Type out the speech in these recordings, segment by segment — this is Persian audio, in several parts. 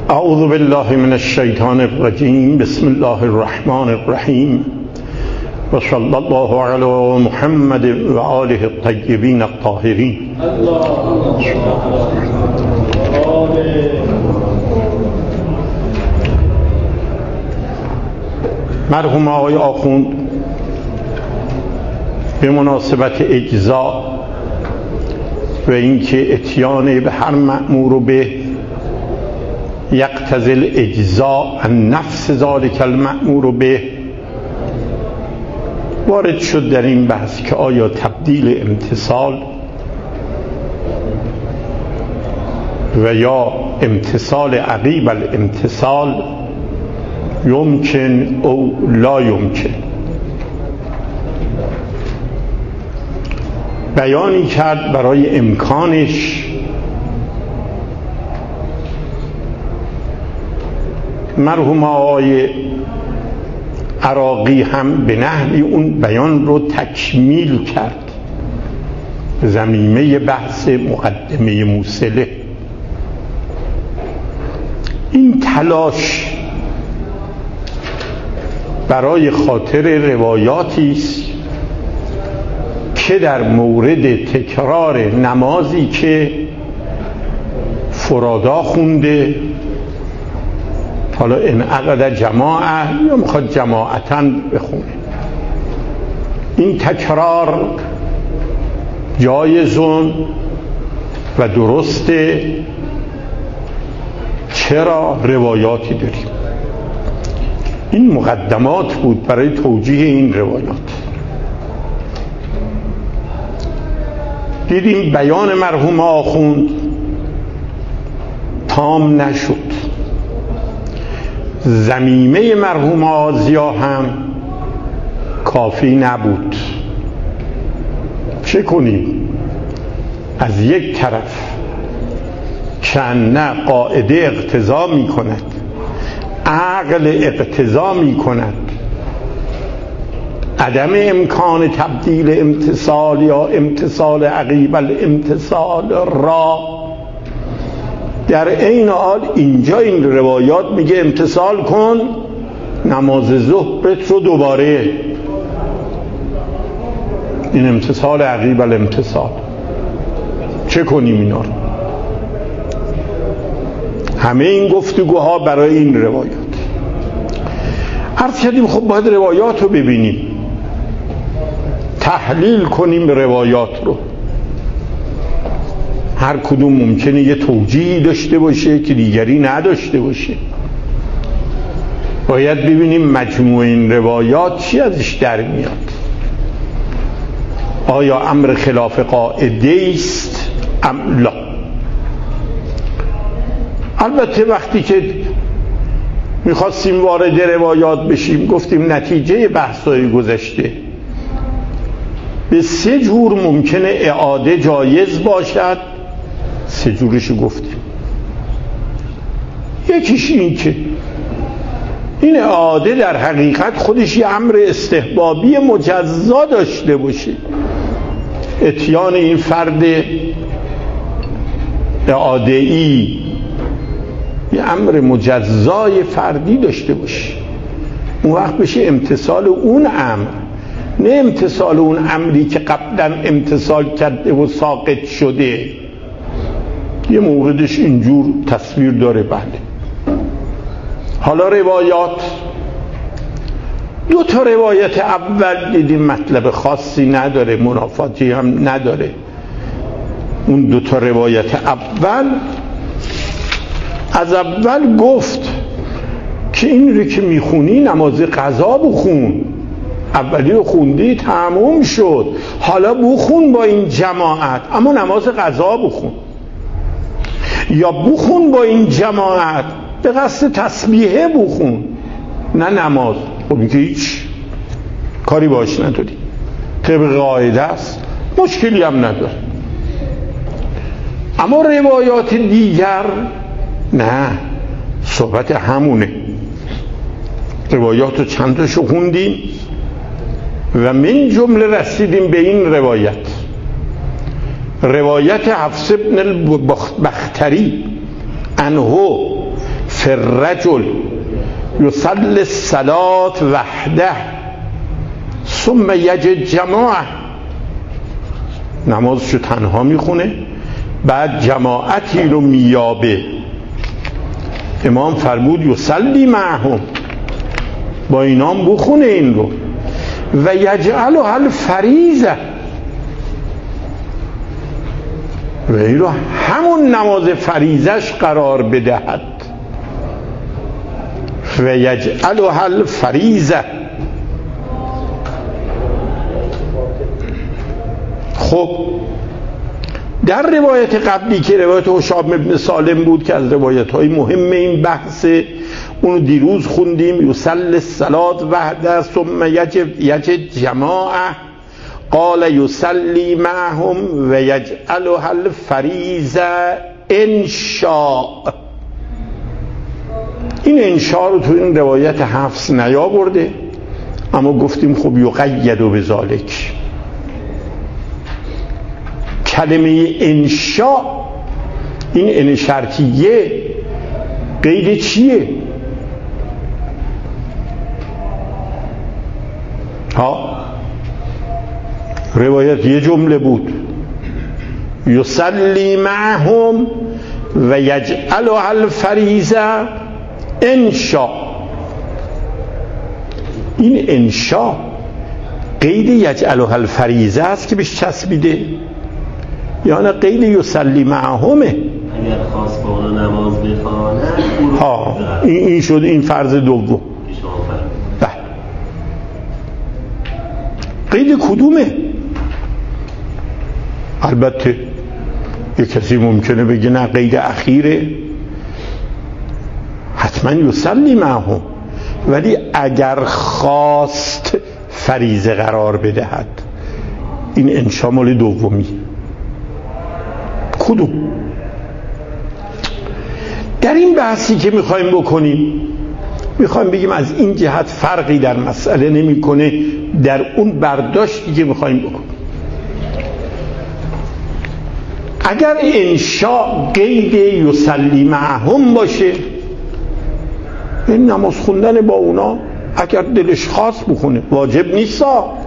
اعوذ بالله من الشیطان الرجیم. بسم الله الرحمن الرحیم و صلی الله علی محمد و آله الطیبین الطاهرین. مرحوم آقای آخوند به مناسبت اجزا و اینکه اتیان به هر مأمور به یقتضی الاجزاء عن نفس ذلک المأمور به وارد شد در این بحث که آیا تبدیل امتثال و یا امتثال عقیب الامتثال یمکن او لا یمکن. بیانی کرد برای امکانش. مرحوم آقای عراقی هم به نحوی اون بیان رو تکمیل کرد. ضمیمه بحث مقدمه موصله این تلاش برای خاطر روایاتی است که در مورد تکرار نمازی که فرادا خونده، حالا انعقد جماعه یا میخواد جماعتاً بخونه، این تکرار جایزون و درسته. چرا؟ روایاتی داریم. این مقدمات بود برای توجیه این روایات. دیدیم بیان مرحوم آخوند تام نشد. ضمیمه مرحوم آزیا هم کافی نبود. چه کنیم؟ از یک طرف کنه قاعده اقتضا می کند، عقل اقتضا می کند عدم امکان تبدیل امتثال یا امتثال عقیب الامتثال را، در عین حال اینجا این روایات میگه امتثال کن نماز ظهرت رو دوباره. این امتثال عقیب الامتثال. چه کنیم اینا رو؟ همه این گفتگوها برای این روایات. عرض کردیم خب باید روایات رو ببینیم، تحلیل کنیم روایات رو. هر کدوم ممکنه یه توجیهی داشته باشه که دیگری نداشته باشه. باید ببینیم مجموع این روایات چی ازش در میاد. آیا امر خلاف قاعده است ام لا؟ البته وقتی که میخواستیم وارد روایات بشیم گفتیم نتیجه بحث‌های گذشته به 3 جور ممکنه اعاده جایز باشد. 3 جورش گفتیم. یکیش این که این اعاده در حقیقت خودش یه امر استحبابی مجزا داشته باشه. اتیان این فرد اعاده‌ای یه امر مجزای فردی داشته باشه، اون وقت بشه امتثال اون امر، نه امتثال اون امری که قبلا امتثال کرده و ساقط شده. یه موردش اینجور تصویر داره. بله. حالا روایات 2 تا روایت اول دیدیم مطلب خاصی نداره، منافاتی هم نداره. اون 2 تا روایت اول از اول گفت که این رو که میخونی نماز قضا بخون، اولی رو خوندی تموم شد، حالا بخون با این جماعت اما نماز قضا بخون، یا بخون با این جماعت به قصد تسبیحه بخون، نه نماز. خب این که هیچ کاری باش نداری، طبق قاعده است، مشکلی هم نداره. اما روایات دیگر نه، صحبت همونه. روایات رو چند تاشو خوندیم و من جمله رسیدیم به این روایت حفص بن البختری عنه فالرجل یصلی الصلاة وحده ثم یجد جماعه، نمازشو تنها میخونه بعد جماعتی رو مییابه. امام فرمود یصلی معهم، با اینام بخونه این رو. و یجعلها الفریضه، و این رو همون نماز فریضش قرار بدهد. و یجعلها الفریضه. خب در روایت قبلی که روایت هشام بن سالم بود که از روایت های مهم این بحثه، اونو دیروز خوندیم، یصلی الصلاة وحده ثم یجد جماعه قال یصلی معهم و یجعلها الفریضه ان شاء. این انشاء رو تو این روایت حفص نیاورده، اما گفتیم خب یقید بذالک. کلمه انشاء، این ان شرطیه، قید چیه؟ روایت یه جمله بود، یصلی معهم و یجعلها الفریضه ان شاء. این انشاء قید یجعلها الفریضه است که بهش چسبیده، یا نه قید یصلی معهمه؟ اگر خواست با اونا نماز بخواند این شد، این فرض دوم. بله. قید کدومه؟ البته یک کسی ممکنه بگه نه قید اخیره، حتما یصلی معهم، ولی اگر خواست فریضه قرار بدهد، این انشاء مال دومی. کدوم؟ در این بحثی که میخوایم بکنیم، میخوایم بگیم از این جهت فرقی در مسئله نمیکنه در اون برداشتی که میخوایم بکنیم. اگر انشاء قید یصلی معهم باشه، این نماز خوندن با اونا اگر دلش خواست بخونه، واجب نیست.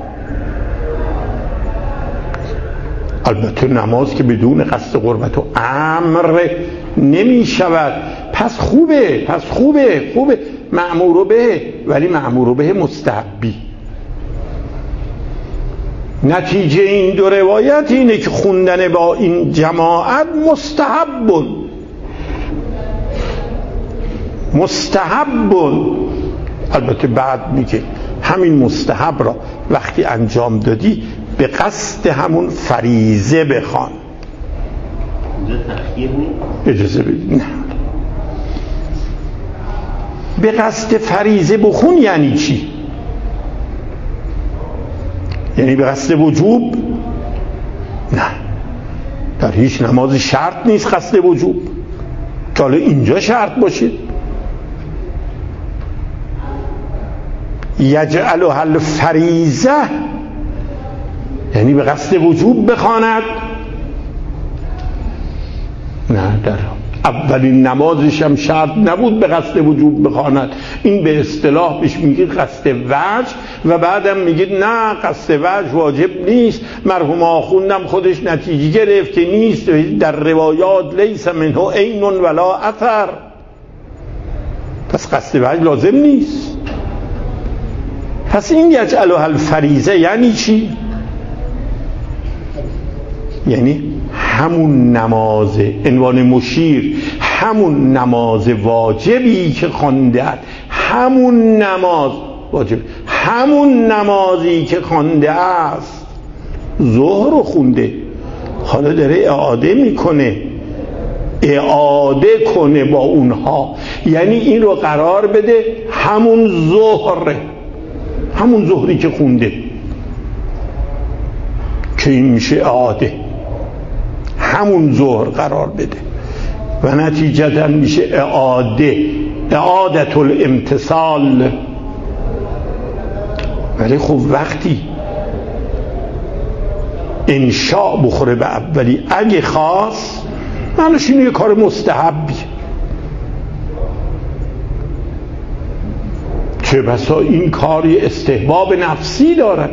البته نماز که بدون قصد قربت و امر نمی شود، پس خوبه مأمور به، ولی مأمور به مستحبی. نتیجه این دو روایت اینه که خوندن با این جماعت مستحب. البته بعد میگه همین مستحب را وقتی انجام دادی به قصد همون فریضه بخوان. اجازه بدید، نه، به قصد فریضه بخون یعنی چی؟ یعنی به قصد وجوب؟ نه، در هیچ نماز شرط نیست قصد وجوب که حالا اینجا شرط باشه. یجعلها الفریضه یعنی به قصد وجوب بخواند. نه، در اولین نمازش هم شرط نبود به قصد وجوب بخواند، این به اصطلاح بهش میگید قصد وجه، و بعدم میگید نه قصد وجه واجب نیست، مرحوم آخوندم خودش نتیجه گرفت که نیست، در روایات لیس منه عین ولا اثر، پس قصد وجه لازم نیست. پس این یجعلها الفریضه یعنی چی؟ یعنی همون نماز، عنوان مشیر، همون نماز واجبی که خونده، همون نماز واجب، همون نمازی که خونده است، ظهر رو خونده، حالا داره اعاده میکنه، اعاده کنه با اونها، یعنی این رو قرار بده همون ظهر، همون ظهری که خونده، که این میشه اعاده، همون ظهر قرار بده و نتیجتاً میشه اعادت الامتصال. ولی خب وقتی انشاء بخوره به اولی، اگه خواست، معنیش اینه یه کار مستحبی، چه بسا این کاری استحباب نفسی دارد.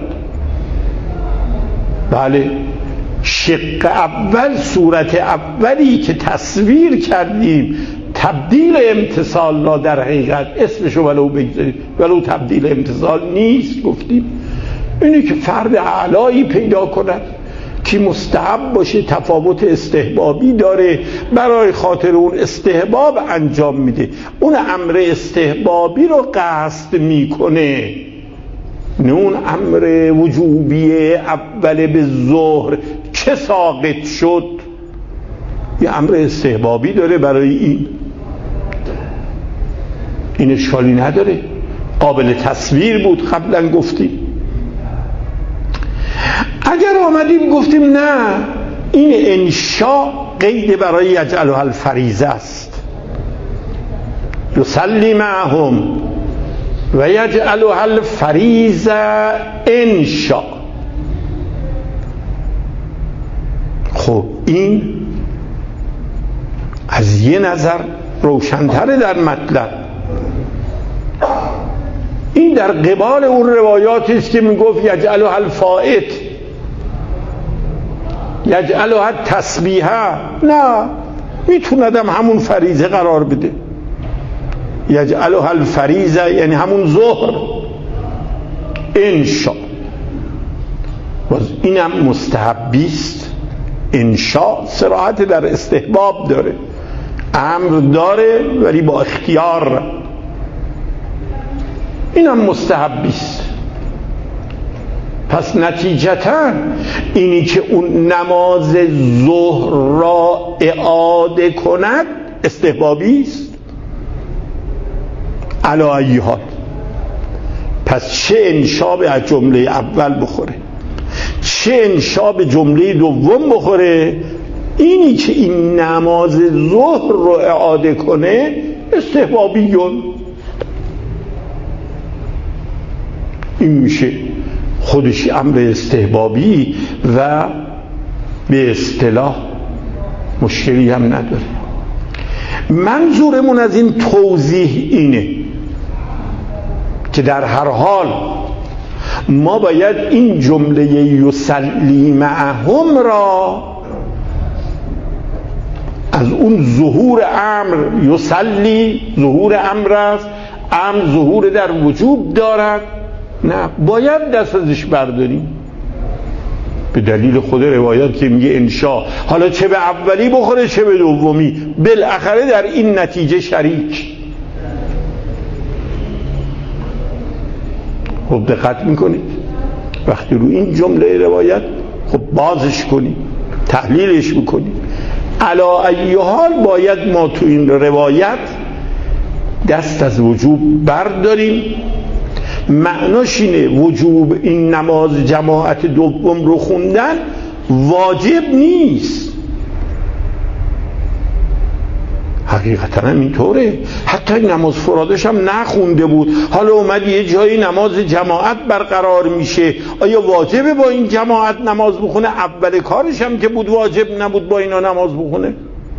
بله، شق اول، صورت اولی که تصویر کردیم تبدیل امتصال را در حقیقت اسمشو ولو بگذارید ولو تبدیل امتصال نیست، گفتیم اینی که فرد اعلایی پیدا کند که مستحب باشه، تفاوت استحبابی داره، برای خاطر اون استحباب انجام میده، اون امر استحبابی رو قصد میکنه، نه اون امر وجوبی اول به ظهر چه ساقط شد، یه امر استحبابی داره برای این اشکالی نداره، قابل تصویر بود. قبلا گفتیم اگر آمدیم گفتیم نه، این انشاء قید برای یجعلها الفریضه است، یصلی معهم و یجعلها الفریضه انشاء. خب این از یه نظر روشن‌تره در مطلب. این در قبال اون روایاتی است که میگفت یجعلها الفائت، یجعلها تسبیحه، نه، میتوندم همون فریضه قرار بده، یجعلها الفریضه یعنی همون ظهر انشاء. باز اینم مستحبی است. انشاء صراحت در استحباب داره، امر داره ولی با اختیار، اینم مستحبی است. پس نتیجتا اینی که اون نماز ظهر را اعاده کند استحبابی است علی ای حال. پس چه انشاء به جمله اول بخوره چه انشاء به جمله دوم بخوره، اینی که این نماز ظهر رو اعاده کنه استحبابیون، این میشه خودش امر استحبابی و به اصطلاح مشکلی هم نداره. منظورمون از این توضیح اینه که در هر حال ما باید این جمله یصلی معهم را از اون ظهور امر، یصلی ظهور امر است، امر ظهور در وجوب دارد، نه، باید دست ازش برداریم به دلیل خود روایات که میگه انشاء، حالا چه به اولی بخوره چه به دومی، بالاخره در این نتیجه شریک. خب دقت میکنید وقتی رو این جمله روایت خب بازش کنید، تحلیلش بکنید. علی ای حال باید ما تو این روایت دست از وجوب برداریم. معناش اینه وجوب این نماز جماعت دوم رو خوندن واجب نیست، حقیقتا هم اینطوره. حتی این نماز فرادش هم نخونده بود، حالا اومد یه جایی نماز جماعت برقرار میشه، آیا واجبه با این جماعت نماز بخونه؟ اول کارش هم که بود واجب نبود با اینا نماز بخونه.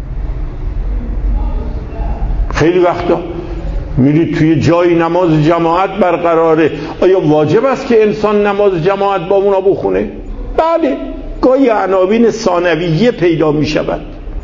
خیلی وقتا میرید توی جایی نماز جماعت برقراره، آیا واجب است که انسان نماز جماعت با اونا بخونه؟ بله، گاهی عناوین ثانویه پیدا میشود.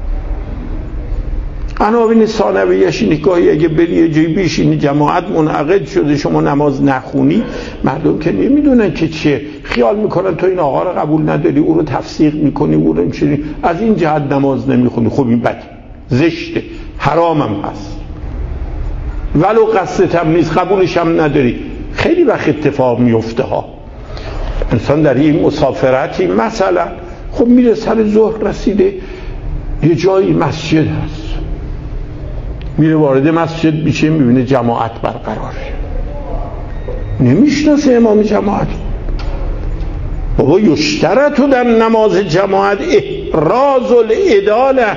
عناوین ثانویه‌اش اینه گاهی اگه بری یه جایی بشینی جماعت منعقد شده شما نماز نخونی، مردم که نمیدونن که چیه، خیال میکنن تو این آقا رو قبول نداری، او رو تفسیق میکنی، او رو میشینی از این جهت نماز نمیخونی. خب این بده، زشته، حرامم هست، ولو قصدت هم نیست، قبولش هم نداری. خیلی وقت اتفاق میفته ها، انسان در این مسافرتی مثلا خب میره سر ظهر رسیده یه جایی مسجد هست، میره وارد مسجد میشه میبینه جماعت برقراره، نمیشناسه امام جماعت. بابا یشترط در نماز جماعت احراز العداله،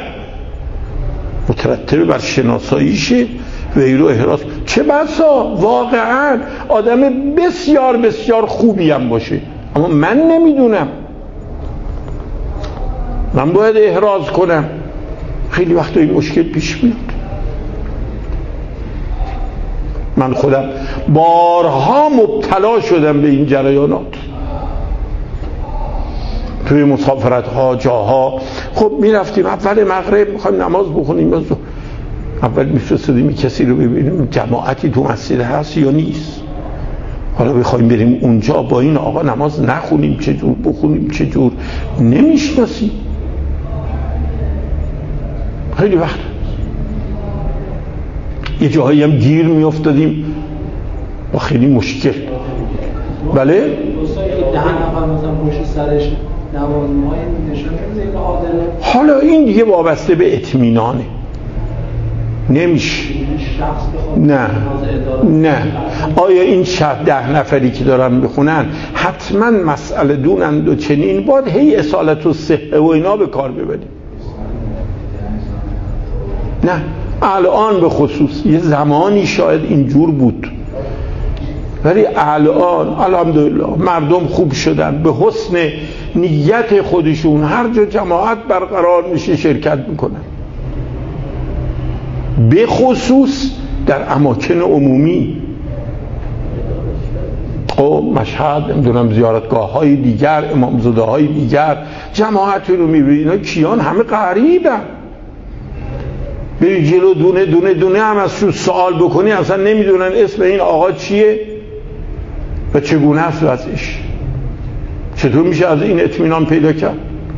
مترتب بر شناساییشه و ایرو احراز. چه بسا واقعا آدم بسیار بسیار خوبی هم باشه اما من نمیدونم، من باید احراز کنم. خیلی وقتا این مشکل پیش میاد. من خودم بارها مبتلا شدم به این جریانات توی مسافرت ها جاها. خب میرفتیم اول مغرب میخوایم نماز بخونیم، اول میفرستادیم کسی رو ببینیم جماعتی تو مسجد هست یا نیست، حالا بخوایم بریم اونجا با این آقا نماز نخونیم چجور بخونیم چجور نمیشناسیم. خیلی وقت یه جاهایی هم گیر میافتادیم با خیلی مشکل. بله؟ ده نفر مثلا پشت سرش نمازهای نشون میده این عادله. حالا این دیگه وابسته به اطمینانه، نمیشه. نه آیا این 10 نفری که دارن میخونن حتما مسئله دونند و چنین باید هی اصالت و صحه و اینا به کار ببریم؟ نه، الان به خصوص یه زمانی شاید اینجور بود، ولی الان الحمدلله مردم خوب شدن، به حسن نیت خودشون هر جا جماعت برقرار میشه شرکت میکنن، به خصوص در اماکن عمومی. مشهد نمیدونم زیارتگاه های دیگر، امامزاده های دیگر، جماعتی رو میبینید اینا کیان همه غریبن، بری جلو دونه دونه دونه هم ازشون سوال بکنی اصلا نمیدونن اسم این آقا چیه و چگونه است وضعش. چطور میشه از این اطمینان پیدا کرد؟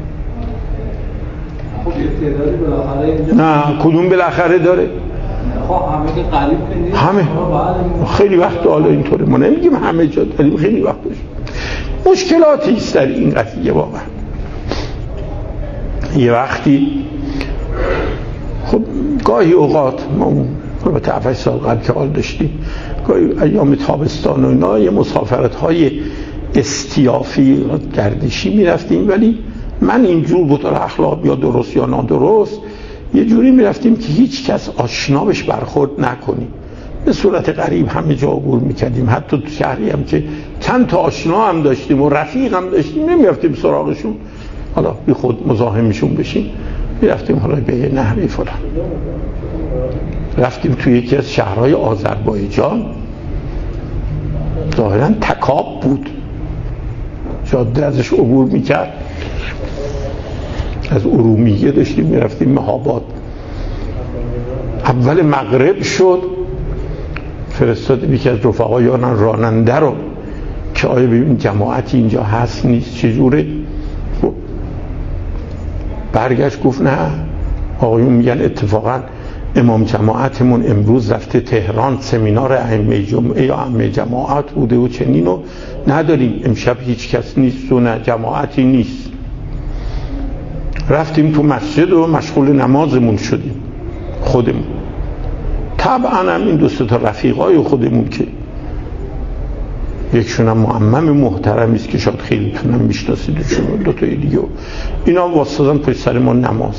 خب یه تعدادی بالاخره اینجا نه کدوم بالاخره داره؟ خب همه که قریب کنید همه خیلی وقت حالا اینطوره، ما نمیگیم همه جا داریم، خیلی وقت مشکلاتی است در این قضیه واقعا. یه وقتی خب گاهی اوقات ما البته 7 سال قبل که حال داشتیم گاهی ایام تابستان و اینا یه مسافرت های استیافی گردشی میرفتیم، ولی من اینجور بود اخلاق یا درست یا نادرست یه جوری میرفتیم که هیچ کس آشنا بهش برخورد نکنیم، به صورت غریب همه جا عبور میکردیم، حتی تو شهری هم که چند تا آشنا هم داشتیم و رفیق هم داشتیم نمیرفتیم سراغشون، حالا بی خود مزاحمشون بشیم، میرفتیم حالا به یه نحوی فلان. رفتیم توی یکی از شهرهای آذربایجان، ظاهراً تکاب بود، جاده ازش عبور میکرد، از ارومیه داشتیم میرفتیم مهاباد. اول مغرب شد فرستادیم یکی از رفقایان راننده رو که آیا ببین جماعتی اینجا هست نیست چجوره. برگشت گفت نه آقایون میگن اتفاقا امام جماعتمون امروز رفته تهران سمینار ائمه جمعه یا ائمه جماعت بوده و چنین و نداریم، امشب هیچ کس نیست و نه جماعتی نیست. رفتیم تو مسجد و مشغول نمازمون شدیم خودمون. طبعا هم این 2 تا رفیقای خودمون که یکشون هم معمم محترمی است که شاید خیلی تونم میشناسیدشون، 2 تا دیگه اینا واسطادن پشت سر ما نماز.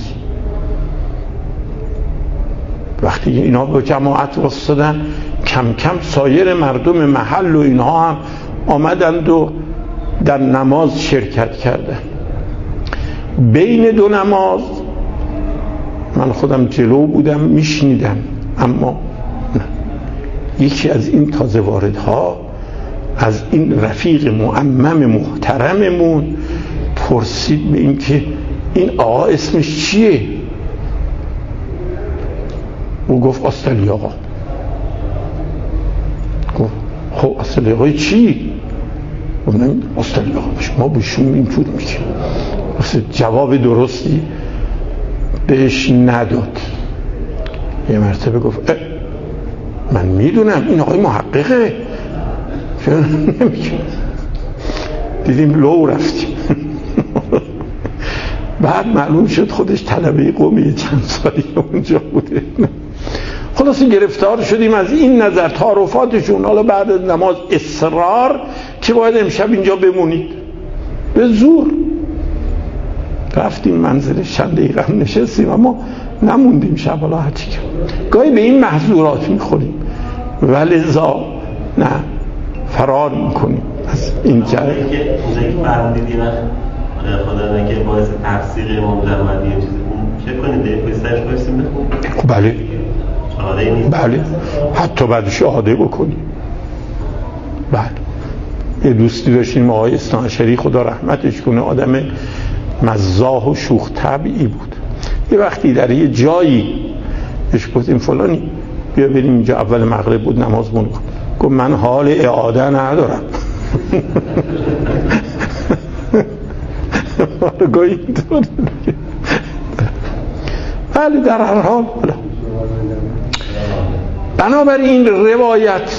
وقتی اینا با جماعت واسطادن کم کم سایر مردم محل و اینها هم آمدند و در نماز شرکت کردن. بین 2 نماز من خودم جلو بودم میشنیدم، اما نه. یکی از این تازه واردها از این رفیق معمم محترممون پرسید به این که این آقا اسمش چیه؟ او گفت آستالی آقا. گفت خب آستالی آقای چی؟ گفتم آستالی آقا باشه، ما بهشون اینجور میگیم. جواب درستی بهش نداد. یه مرتبه گفت من میدونم این آقای محققه، دیدیم لو رفتیم. بعد معلوم شد خودش طلبه قومی چند سالی اونجا بوده. خلاصی گرفتار شدیم از این نظر تعارفاتشون. حالا بعد از نماز اصرار که باید امشب اینجا بمونید، به زور رفتیم منزل چند دقیقه هم نشستیم اما نموندیم شب. حالا هرچی که گاهی به این محظورات میخوریم ولذا نه فرار میکنیم از این جای که اونجایی که فرمودیدی و خدا نگه باعث تفسیر امام جماعتی چیزی چه کنید؟ پای سرش بایستیم بخون؟ بله بله، حتی بعد شهاده بکنی. بله، یه دوستی داشتیم آقای اثناعشری، خدا رحمتش کنه، آدم مزاح و شوخ طبعی بود. یه وقتی در یه جایی بهش گفتیم فلانی بیا بریم اینجا، اول مغرب بود، نمازمون کن. گفت من حال اعاده ندارم. گویی اینطور. ولی در هر حال بنابراین روایت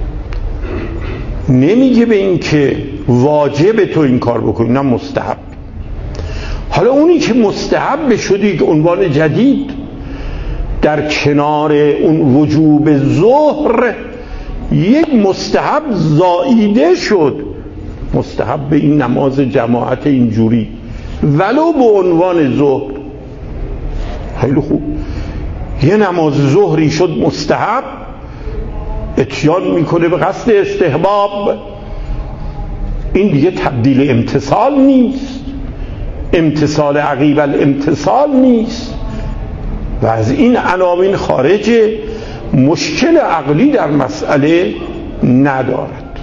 نمیگه به این که واجب تو این کار بکنی، نه مستحب. حالا اونی که مستحب شد یک عنوان جدید در کنار اون وجوب ظهر، یک مستحب زائیده شد، مستحب به این نماز جماعت اینجوری ولو به عنوان ظهر. خیلی خوب، یه نماز ظهری شد مستحب، اتیان میکنه به قصد استحباب. این دیگه تبدیل امتصال نیست، امتصال عقیب الامتصال نیست و از این عناوین خارجه، مشکل عقلی در مسئله ندارد.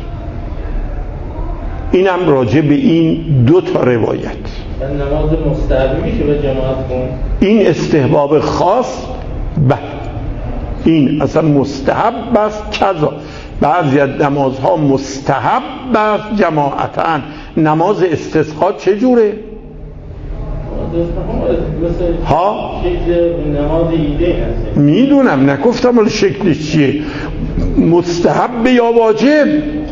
اینم راجع به این دو تا روایت. نماز مستحبی میشه به جماعت کن؟ این استحباب خاص، بله این اصلا مستحب است. کذا بعضی از نمازها مستحب است جماعتاً. نماز استسقا چجوره؟ ها؟ شکل نماز ایده هست. میدونم، نگفتم ولی شکلش چیه، مستحب یا واجب؟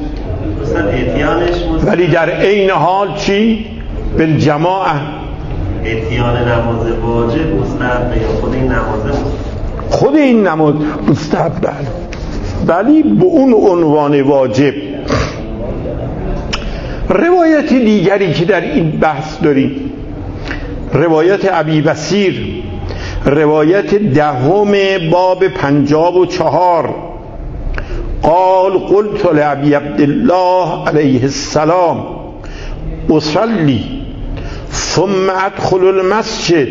ولی در عین حال چی؟ بالجماعه. اتیان نماز واجب مستحب یا خود این نماز؟ خود این نماز مستحب، بله، ولی به اون عنوان واجب. روایت دیگری که در این بحث داریم، روایت ابی بصیر، روایت 10 باب 54، قال قلت لأبي عبد الله علیه السلام اصلی ثم ادخل المسجد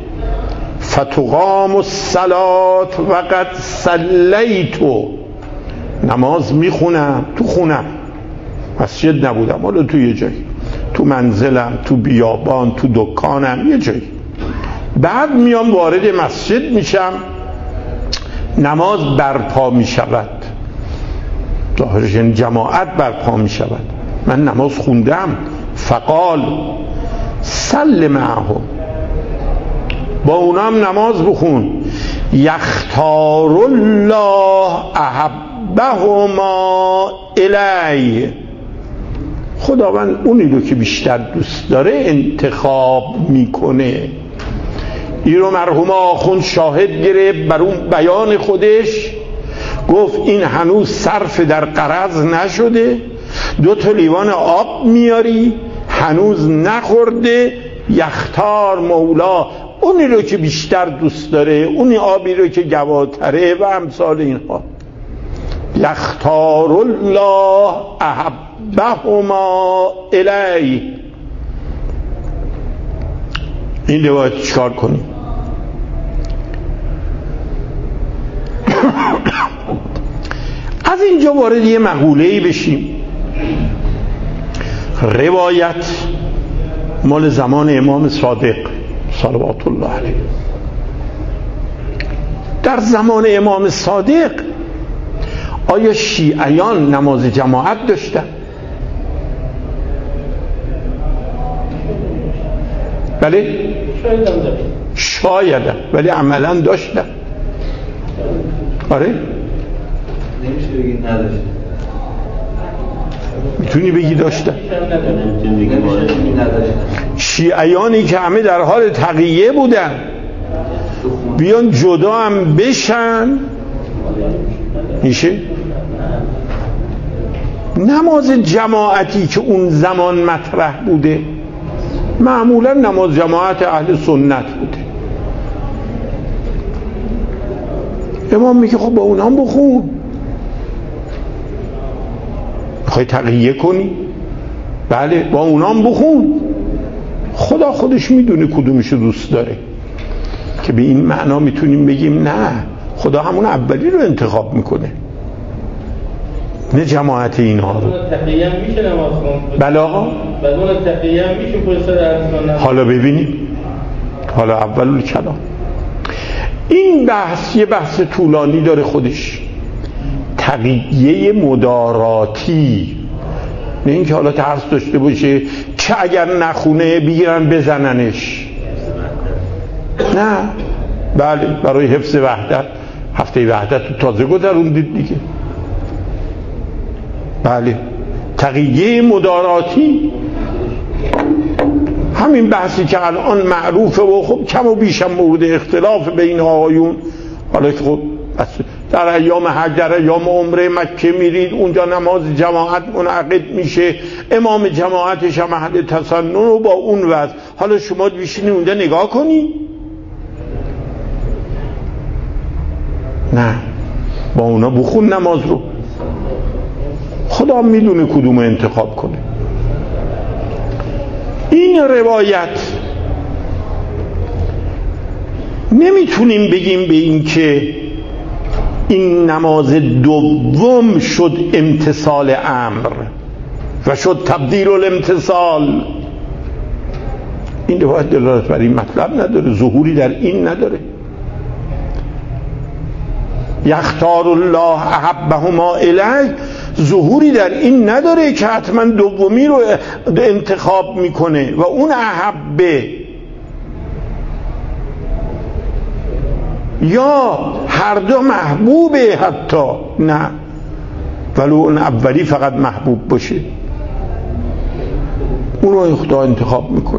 فتقام الصلاة وقد صلیت. نماز میخونم تو خونم، مسجد نبودم، حالا تو یه جایی، تو منزلم، تو بیابان، تو دکانم، یه جایی. بعد میام وارد مسجد میشم، نماز برپا میشود، ظاهرش یعنی جماعت برپا میشود، من نماز خوندم. فقال صل معهم، با اونام نماز بخون. یختار الله احبهما الی، خداوند اونی رو که بیشتر دوست داره انتخاب میکنه. این رو مرحوم آخوند شاهد گرفت بر اون بیان خودش، گفت این هنوز صرف در قرض نشده، 2 لیوان آب میاری هنوز نخورده. یختار مولا اونی رو که بیشتر دوست داره، اونی آبی رو که گواتره و امثال اینها. یختار الله احبهما الی. این روایت چیکار کنیم؟ از اینجا وارد یه مقوله‌ای بشیم. روایت مال زمان امام صادق صلوات الله علیه. در زمان امام صادق آیا شیعیان نماز جماعت داشتن؟ بله؟ شایدم، ولی عملا داشتن. آره؟ نمیشه بگی نداشتن. میتونی بگی داشتن. شیعیانی که همه در حال تقیه بودن بیان جدا هم بشن، میشه؟ نماز جماعتی که اون زمان مطرح بوده معمولا نماز جماعت اهل سنت بوده. امام میگه خب با اونا هم بخون، میخوای تقیه کنی؟ بله با اونا هم بخون. خدا خودش میدونه کدومشو دوست داره، که به این معنا میتونیم بگیم نه خدا همون اولی رو انتخاب میکنه، نه جماعت اینها رو. تقیه هم میشه نماز خون؟ بله آقا، بدون تقیه هم میشه پشت سر. حالا ببینیم، حالا اول کلام. این بحث یه بحث طولانی داره خودش. تقیه مداراتی، نه اینکه حالا ترس داشته باشه که اگر نخونه بگیرن بزننش، نه. بله، برای حفظ وحدت، هفته وحدت تازه گذروندید دیگه. بله، تقیه مداراتی، همین بحثی که الان معروفه و خب کم و بیشم مورد اختلاف بین آقایون. حالا که خب در ایام حج، در ایام عمره مکه میرید، اونجا نماز جماعت منعقد میشه، امام جماعتش هم اهل تسنن و با اون وضع. حالا شما بشینی اونجا نگاه کنی؟ نه، با اونا بخون نماز رو. خدا میدونه کدوم انتخاب کنه. این روایت نمیتونیم بگیم به این که این نماز دوم شد امتثال امر و شد تبدیل الامتثال. این روایت دلالت بر این مطلب نداره، ظهوری در این نداره. یختار الله احبهما الیه، ظهوری در این نداره که حتما دومی رو انتخاب میکنه و اون احبه، یا هر دو محبوبه حتی، نه، ولو اون اولی فقط محبوب باشه اون رو خدا انتخاب میکنه.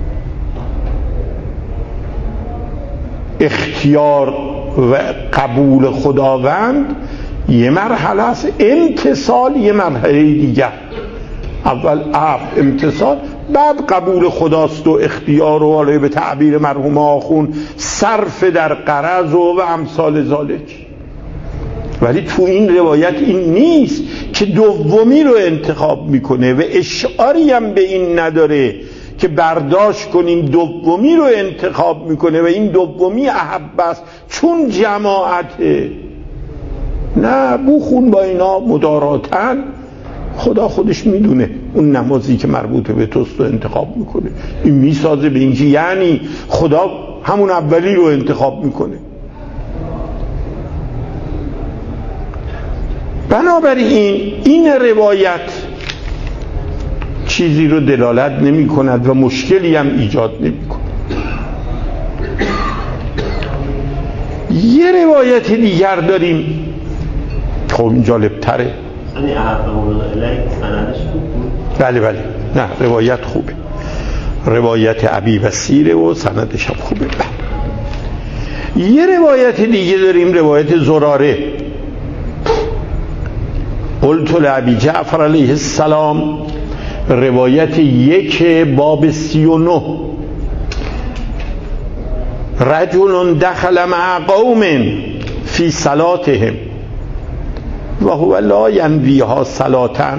اختیار و قبول خداوند یه مرحله است، امتثال یه مرحله دیگر. اول امتثال، بعد قبول خداست و اختیار و حالا به تعبیر مرحوم آخون صرف در قرض و امثال ذالک. ولی تو این روایت این نیست که دومی رو انتخاب میکنه و اشعاری هم به این نداره که برداشت کنیم دومی رو انتخاب میکنه و این دومی احب است چون جماعته. نه، بخون با اینا مداراتن، خدا خودش میدونه اون نمازی که مربوط به توست رو انتخاب میکنه. این میسازه به اینکه یعنی خدا همون اولی رو انتخاب میکنه. بنابراین این روایت چیزی رو دلالت نمی کند و مشکلی هم ایجاد نمی کند. یه روایت دیگر داریم، خب این جالب تره. بله بله، نه روایت خوبه، روایت ابی بصیره و سندش هم خوبه. بله. یه روایت دیگه داریم، روایت زراره. قلت لابی جعفر علیه السلام، روایت 1 باب 39. رجل دخل مع قوم فی صلاتهم و هو لا ینویها صلاتن.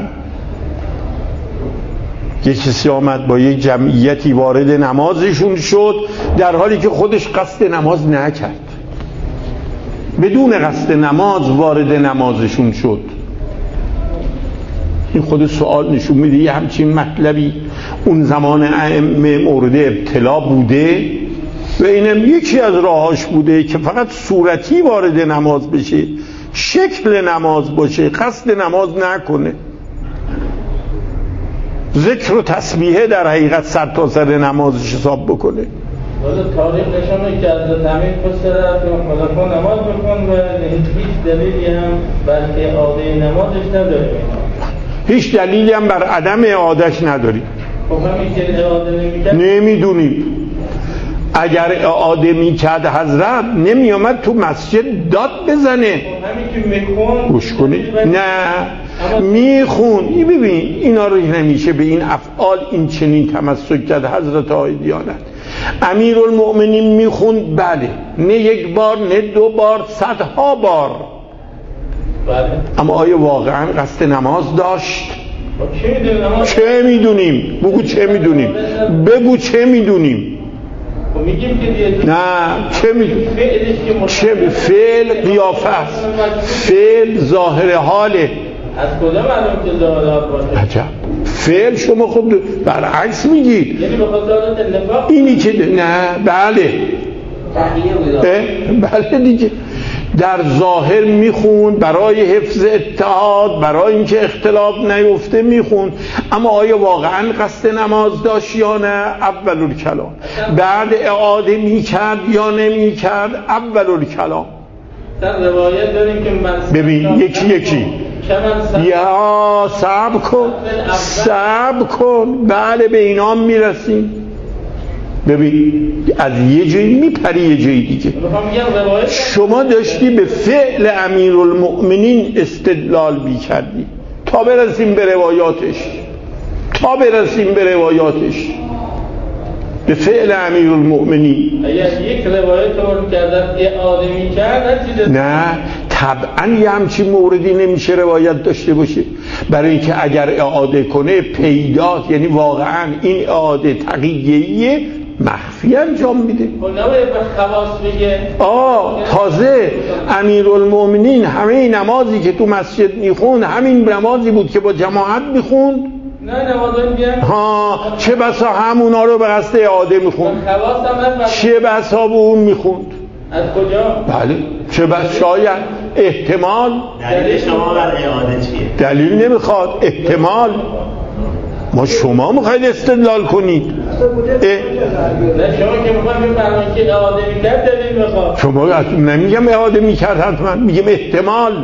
یک کسی آمد با یک جمعیتی وارد نمازشون شد در حالی که خودش قصد نماز نکرد، بدون قصد نماز وارد نمازشون شد. این خود سوال نشون میده یه همچین مطلبی اون زمان ائمه مورد ابتلا بوده و اینم یکی از راهاش بوده که فقط صورتی وارد نماز بشه، شکل نماز باشه، قصد نماز نکنه. ذکر و تسبیحه در حقیقت سر تا سر نمازش حساب بکنه. ولی تاریخ نشونه که از زمین پشت رفت خدا نماز بکن و هیچ دلیلی هم بلکه عاده نمازش نداره. هیچ دلیلی هم بر عدم اعادهش نداری. خب همین که اعاده نمی‌کرد نمیدونیم. اگر اعاده میکرد حضرت نمی آمد تو مسجد داد بزنه. همین که میخون گوش کنید، نه میخون. ببین اینا رو نمیشه به این افعال این چنین تمسک کرد حضرت آقای دیانت. امیرالمؤمنین میخوند، بله، نه یک بار نه دو بار، صدها بار. بله. اما آیا واقعا قصد نماز داشت؟ چه میدونیم؟ بگو چه میدونیم؟ بگو چه میدونیم؟ میگیم که دیگه نه چه میگیم؟ چه فعل قیافه است، فعل ظاهر حاله. از کجا معلوم که ظاهر حال باشه؟ عجب، فعل شما خب برعکس میگید. یعنی به خاطر نفاق اینی که نه بله بله دیگه در ظاهر میخوند برای حفظ اتحاد، برای اینکه اختلاف نیفته میخوند، اما آیا واقعا قصد نماز داشت یا نه؟ اول الکلام. بعد اعاده میکرد یا نمیکرد؟ اول الکلام. در روایت داریم که من ببین یکی یا صبر کن بله به اینا میرسیم. ببین از یه جایی میپری یه جایی دیگه. شما داشتی به فعل امیرالمؤمنین استدلال میکردی تا برسیم به روایاتش به فعل امیرالمؤمنین. اگر یک روایت رو کردن اعاده میکرد نه طبعا یه همچین موردی نمیشه روایت داشته باشه، برای اینکه اگر اعاده کنه پیداست، یعنی واقعا این اعاده تقییه مخفی انجام میده. نباید به خواص بگه تازه امیرالمؤمنین همه نمازی که تو مسجد میخوند همین نمازی بود که با جماعت میخوند. نه نمازان بیان چه بسا همونا رو به قصد اعاده میخوند، چه بسا به اون میخوند. از کجا؟ بله چه بس شاید احتمال. دلیل شما بر اعاده چیه؟ دلیل نمیخواد، احتمال. ما شما میخواید استدلال کنید. نه شما که میخواید بفرمایید که اعاده میکرد دلیل میخواد. شما نمیگم اعاده میکرد حتما، میگم احتمال.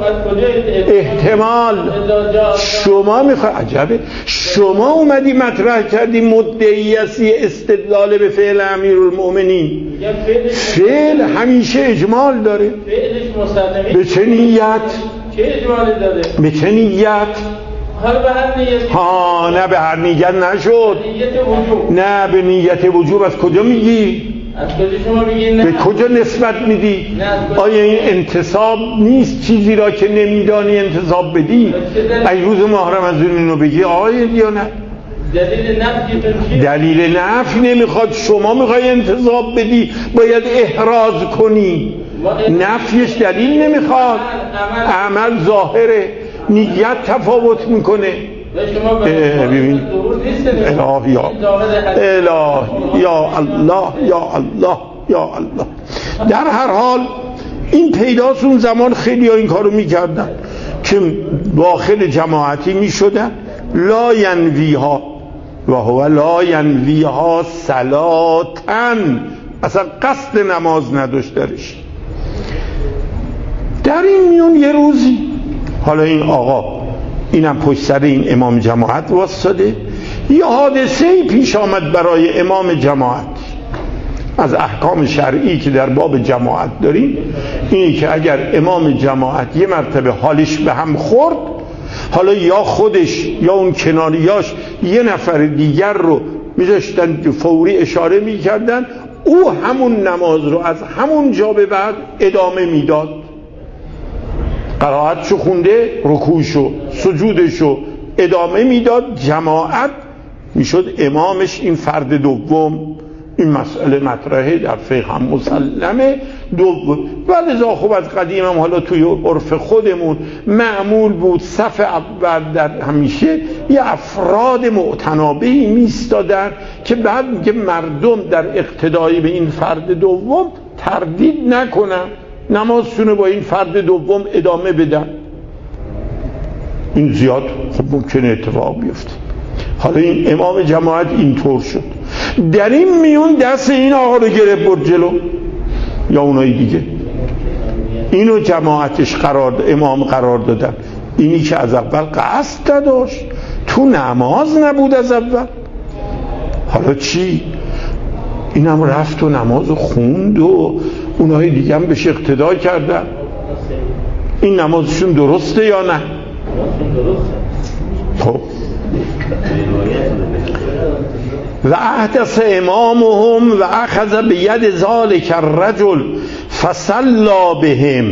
شما میخواید. عجبه شما اومدی مطرح کردی مدعی هستی استدلال به فعل امیرالمؤمنین. فعل همیشه اجمال داره. به چه نیت؟ چه اجمالی داره؟ به چه نیت؟ حالا به هر نیت. نه به هر نیت نشد. نیت وجوب. نه به نیت وجوب از کجا میگی؟ از کجا شما میگین نه؟ به کجا نسبت میدی؟ آیا این انتصاب نیست چیزی را که نمیدانی انتصاب بدی؟ ای روز ماه رمضان اینو بگی آید یا نه؟ دلیل نفی چیه؟ دلیل نفی نمیخواد، شما میخوای انتصاب بدی باید احراز کنی. نفیش دلیل نمیخواد، عمل ظاهره، نیت تفاوت میکنه. ببین اله یا الله. در هر حال این پیداست. اون زمان خیلی ها این کارو میکردن که داخل جماعتی میشدن لا ینویها و هو لا ینویها صلاتن، اصلا قصد نماز نداشت درش. در این میون یه روزی حالا این آقا اینم پشت سر این امام جماعت واسطه، یه حادثه‌ای پیش آمد برای امام جماعت. از احکام شرعی که در باب جماعت داریم اینی که اگر امام جماعت یه مرتبه حالش به هم خورد، حالا یا خودش یا اون کناریاش یه نفر دیگر رو میذاشتن فوری اشاره میکردن، او همون نماز رو از همون جا به بعد ادامه میداد. قرائتشو خونده، رکوعشو سجودشو ادامه میداد، جماعت میشد امامش این فرد دوم. این مسئله مطرحه در فقه هم مسلمه دوم. ولذا خب از قدیم هم حالا توی عرف خودمون معمول بود صف اول در همیشه یه افراد معتنابهی میستادن که بعد میگه مردم در اقتدای به این فرد دوم تردید نکنن، نمازشون با این فرد دوم ادامه بدن. این زیاد خب ممکنه اتفاق بیفته. حالا این امام جماعت اینطور شد. در این میون دست این آقا رو گرفت برد جلو یا اونایی دیگه، اینو جماعتش امام قرار دادن. اینی که از اول قصد نداشت، تو نماز نبود از اول. حالا چی؟ اینم رفت و نماز خوند و اونهای دیگه هم بهش اقتدا کردن. این نمازشون درسته یا نه؟ خب و احدث امامهم و اخذ بید ذالک الرجل فصلا بهم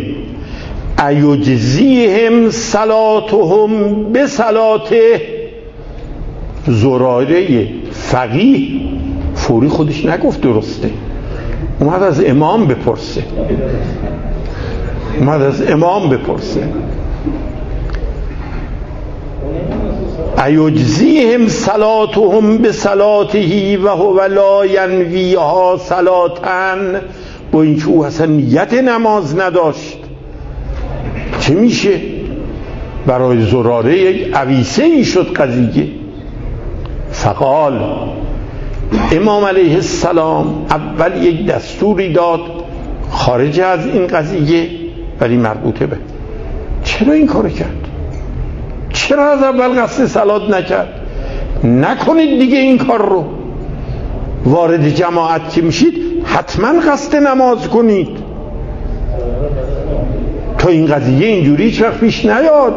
ایجزیهم صلاتهم بصلاته. زراره فقیه فوری خودش نگفت درسته، اومد از امام بپرسه. ایجزیهم صلاتهم بصلاته و هو لا ینویها صلاتن، با اینکه او اصلا نیت نماز نداشت چه میشه؟ برای زراره یک عویسه ای شد قضیه. فقال، امام علیه السلام اول یک دستوری داد خارج از این قضیه ولی مربوطه به، چرا این کارو کرد؟ چرا از اول قصد صلات نکرد؟ نکنید دیگه این کار رو، وارد جماعت که میشید حتما قصد نماز کنید تا این قضیه اینجوری هیچ وقت پیش نیاد.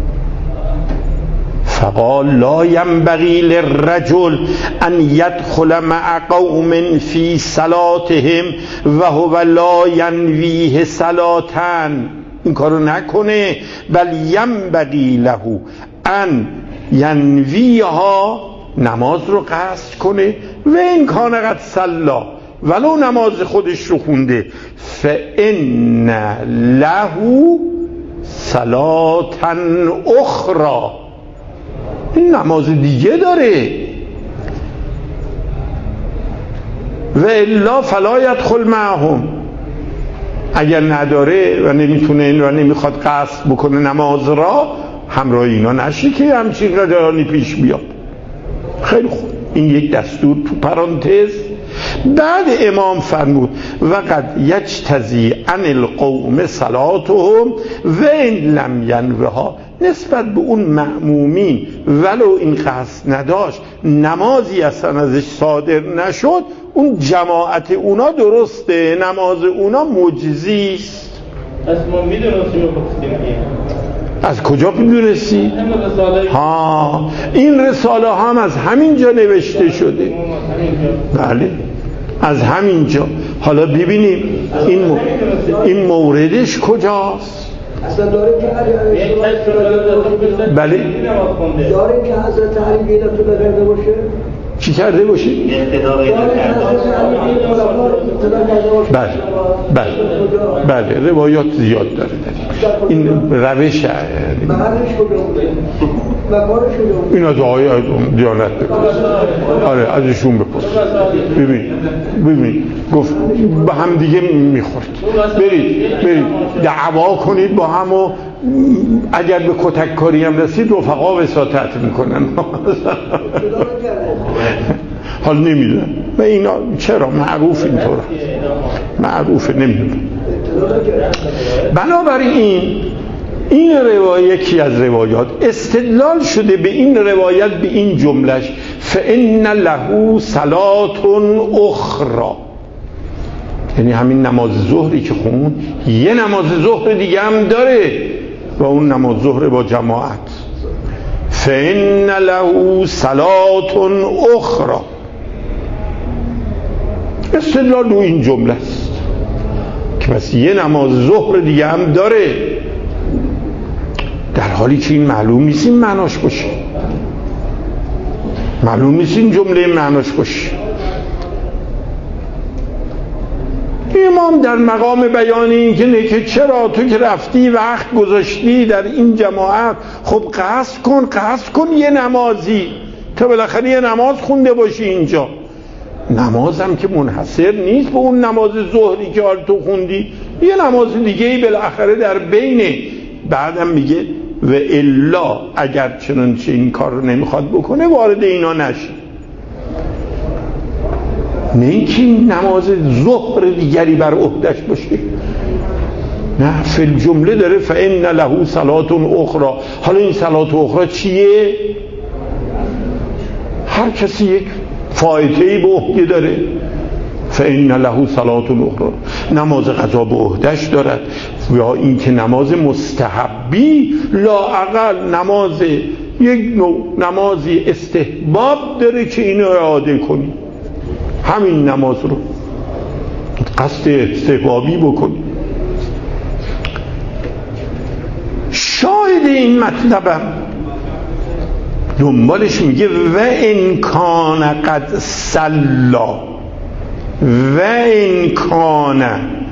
فقال لا ينبغي للرجل ان يدخل مع قوم في صلاتهم وهو لا ينويه صلاتن، این کارو نکنه، بل ينبغي له ان ینویها، نماز رو قصد کنه، و این کان قد صلا، ولو نماز خودش رو خونده، فإن له صلاة اخرى، این نماز دیگه داره، و الا فلا يدخل معهم، اگر نداره و نمیتونه و نمیخواد قصد بکنه نماز را، همراه اینا نشی که همچین قدرانی پیش بیاد. خیلی خوب، این یک دستور تو پرانتز. بعد امام فرمود و قد یجتزی عن القوم صلاتهم و ان لم ینوها، نسبت به اون مأمومین ولو این قصد نداشت، نمازی اصلا ازش صادر نشد، اون جماعت اونا درسته، نماز اونا مجزی است. از ما میدونستیم از کجا میدونستی؟ این رساله هم از همین جا نوشته شده. بله، از همین جا. حالا ببینیم این موردش کجاست؟ اصلا داره که بله داره که حضرت علی بیدم تو بگرده باشه؟ چی کرده باشی؟ بله روایات زیاد داره این روش. این از آقای دیانت بپرس، آره ازشون بپرس. ببین گفت با هم دیگه میخورد، برید دعوا کنید با هم و اگر به کتک کاری هم رسید رفقا وساطت میکنن. حال نمیدونم و اینا چرا معروف اینطور معروفه، نمیدونم. بنابراین این روایت یکی از روایات استدلال شده به این روایت به این جملش فإن له صلاة اخرى، یعنی همین نماز ظهری که خون یه نماز ظهر دیگه هم داره و اون نماز ظهر با جماعت. فإن له صلاة اخرى، استدلال رو این جمله است که بس یه نماز ظهر دیگه هم داره، در حالی که این معلوم نیست این معناش باشه، معلوم نیست این جمله معناش باشه. امام در مقام بیان این که چرا تو که رفتی وقت گذاشتی در این جماعت، خب قصد کن یه نمازی تا بالاخره یه نماز خونده باشی اینجا. نمازم که منحصر نیست به اون نماز ظهری که حال تو خوندی، یه نماز دیگه ای بالاخره در بینه. بعدم میگه و الا اگر چنانچه این کار رو نمیخواد بکنه وارد اینا نشی. نه اینکه نماز ظهر دیگری بر عهدش باشه، نه، فی الجمله داره فإن له صلاة اخرى. حالا این صلاة اخرى چیه؟ هر کسی یک فایده‌ای به عهده داره. فإن له صلاة اخرى، نماز قضا به عهدش دارد، یا اینکه نماز مستحبی لااقل نماز یک نوع نمازی استحباب داره که اینو اعاده کنی، همین نماز رو قصد استحبابی بکنی. شاهد این مطلبم دنبالش میگه و ان کان قد صلا، و ان کان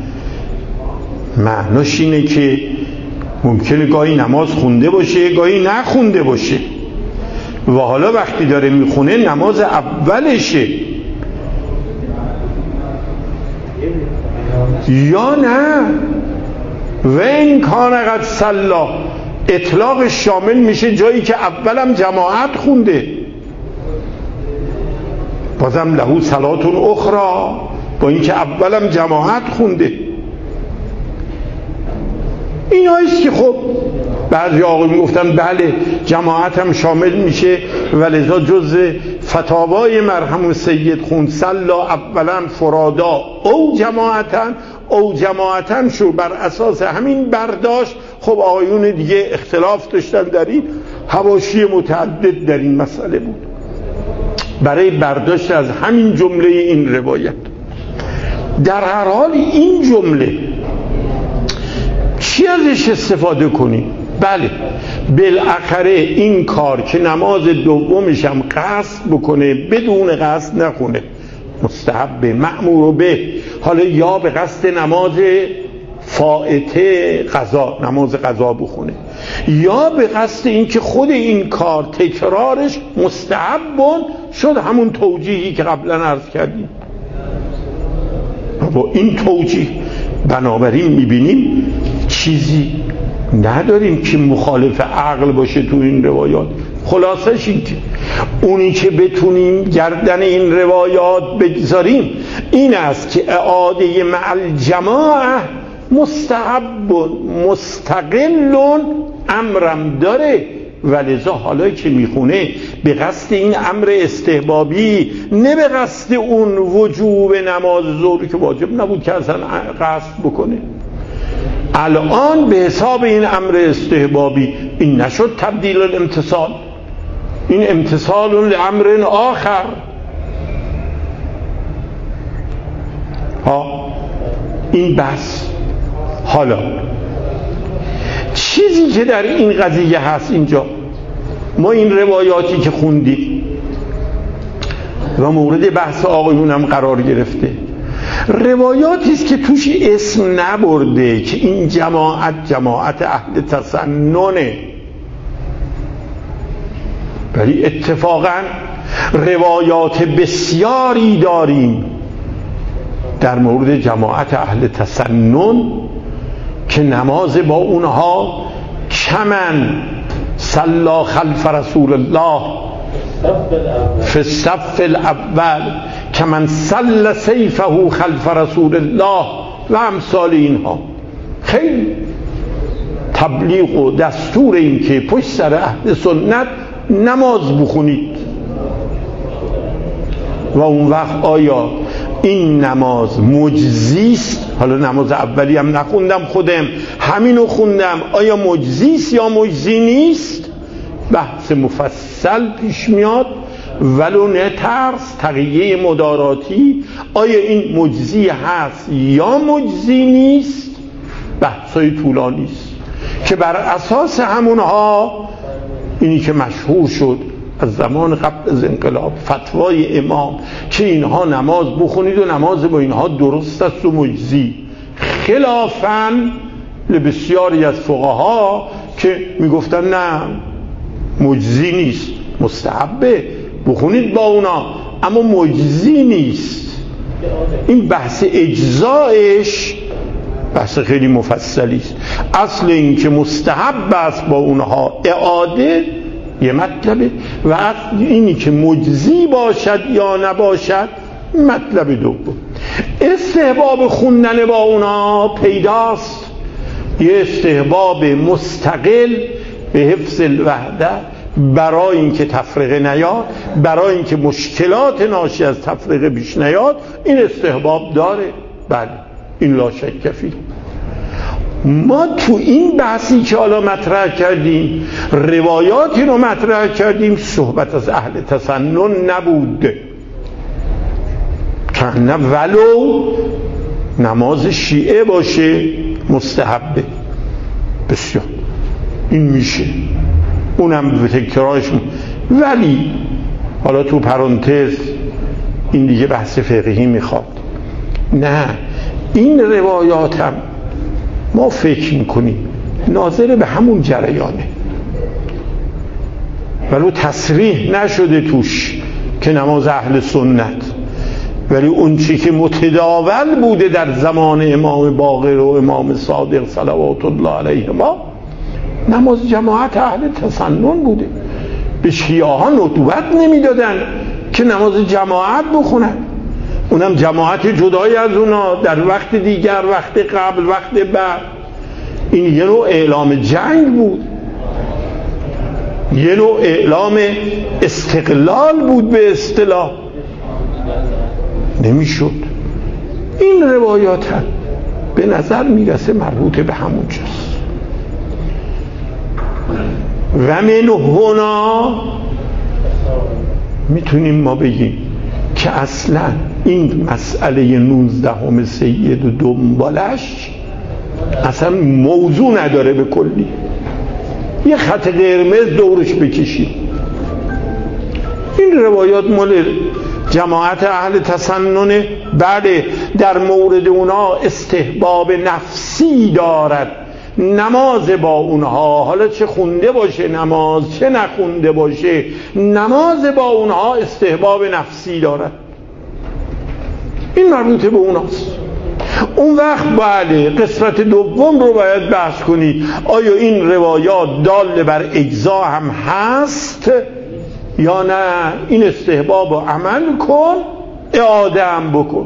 معناش اینه که ممکنه گاهی نماز خونده باشه گاهی نخونده باشه و حالا وقتی داره میخونه نماز اولشه یا نه. و ان کان قد صلا اطلاق شامل میشه جایی که اولم جماعت خونده، بازم له صلات اخرى، با اینکه اولم جماعت خونده. این هاییست که خب بعضی آقای میگفتن بله جماعت هم شامل میشه و لذا جز فتاوای مرحوم سید خون صلا اولا فرادا او جماعتن شو. بر اساس همین برداشت خب آقایون دیگه اختلاف داشتن در این، حواشی متعدد در این مسئله بود برای برداشت از همین جمله این روایت. در هر حال این جمله چی ازش استفاده کنیم؟ بله بالاخره این کار که نماز دومش هم قصد بکنه بدون قصد نخونه مستحب مأمور به، حالا یا به قصد نماز فائته قضا نماز قضا بخونه یا به قصد اینکه خود این کار تکرارش مستحب شد، همون توجیهی که قبلا عرض کردیم. با این توجیه بنابراین میبینیم چیزی نداریم که مخالف عقل باشه تو این روایات. خلاصش این که اونی که بتونیم گردن این روایات بگذاریم این است که اعاده مع الجماعه مستحب مستقل امرم داره و لذا حالا که میخونه به قصد این امر استحبابی نه به قصد اون وجوب نماز ظهر که واجب نبود که اصلا قصد بکنه، الان به حساب این امر استحبابی این نشد تبدیل الامتصال، این امتصال لامر آخر. این بس. حالا چیزی که در این قضیه هست اینجا، ما این روایاتی که خوندیم و مورد بحث آقایون هم قرار گرفته روایاتی است که توش اسم نبرده که این جماعت اهل تسننه، ولی اتفاقا روایات بسیاری داریم در مورد جماعت اهل تسنن که نماز با اونها کمن صلا خلف رسول الله فی الصف الاول کمن صلا سیفه خلف رسول الله و امثال اینها. خیلی تبلیغ و دستور این که پشت سر اهل سنت نماز بخونید و اون وقت آیا این نماز مجزی است؟ حالا نماز اولی هم نخوندم خودم همینو خوندم، آیا مجزی است یا مجزی نیست؟ بحث مفصل پیش میاد ولو نترس تقیه مداراتی، آیا این مجزی هست یا مجزی نیست؟ بحثای طولانی است که بر اساس همونها اینی که مشهور شد از زمان قبل از انقلاب فتوای امام که اینها نماز بخونید و نماز با اینها درست است و مجزی، خلافاً لبسیاری از فقها که میگفتن نه مجزی نیست، مستحبه بخونید با اونا اما مجزی نیست. این بحث اجزایش بحث خیلی مفصلی است. اصل این که مستحب است با اونها اعاده یه مطلبه و اصل اینی که مجزی باشد یا نباشد مطلب دوم. استحباب خوندن با اونا پیداست، یه استحباب مستقل به حفظ الوحده برای اینکه تفرقه نیاد، برای اینکه مشکلات ناشی از تفرقه بیش نیاد، این استحباب داره. بله این لا شک فیه. ما تو این بحثی که حالا مطرح کردیم روایاتی رو مطرح کردیم صحبت از اهل تسنن نبود که نه ولو نماز شیعه باشه مستحبه بسیار این میشه، اونم به تکرارش ولی حالا تو پرانتز این دیگه بحث فقهی میخواد، نه این روایات هم ما فکر میکنیم ناظر به همون جریانه، ولو تصریح نشده توش که نماز اهل سنت، ولی اون چی که متداول بوده در زمان امام باقر و امام صادق صلوات الله علیهما نماز جماعت اهل تسنن بوده. به شیعه‌ها ندوت نمیدادن که نماز جماعت بخونن، اونم جماعت جدای از اونا در وقت دیگر، وقت قبل، وقت بعد. این یه نوع اعلام جنگ بود، یه نوع اعلام استقلال بود به اصطلاح. نمیشد. این روایات هم به نظر میرسه مربوط به همون جاست. و من هنا میتونیم ما بگیم که اصلا این مسئله 19 سید و دنبالش اصلا موضوع نداره، به کلی یه خط قرمز دورش بکشید. این روایات مال جماعت اهل تسنن، بله در مورد اونا استحباب نفسی دارد، نماز با اونها، حالا چه خونده باشه نماز چه نخونده باشه، نماز با اونها استحباب نفسی دارد. این مربوط به اوناست. اون وقت بله قسمت دوم رو باید بحث کنید، آیا این روایات دال بر اجزا هم هست یا نه؟ این استحباب رو عمل کن، اعاده هم بکن.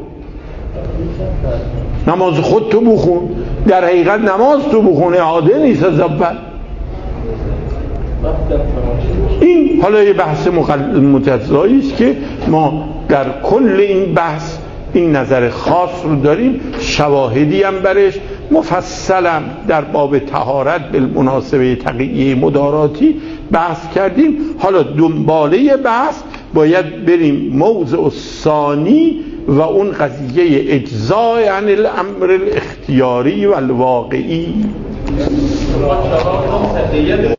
نماز خود تو بخون، در حقیقت نماز تو بخون، اعاده نیست از اول. این حالا یه بحث متضایی است که ما در کل این بحث این نظر خاص رو داریم، شواهدی هم برش مفصلا در باب طهارت بالمناسبه تقیه مداراتی بحث کردیم. حالا دنباله بحث باید بریم موضع ثانی و اون قضیه اجزای عن الامر الاختیاری و الواقعی.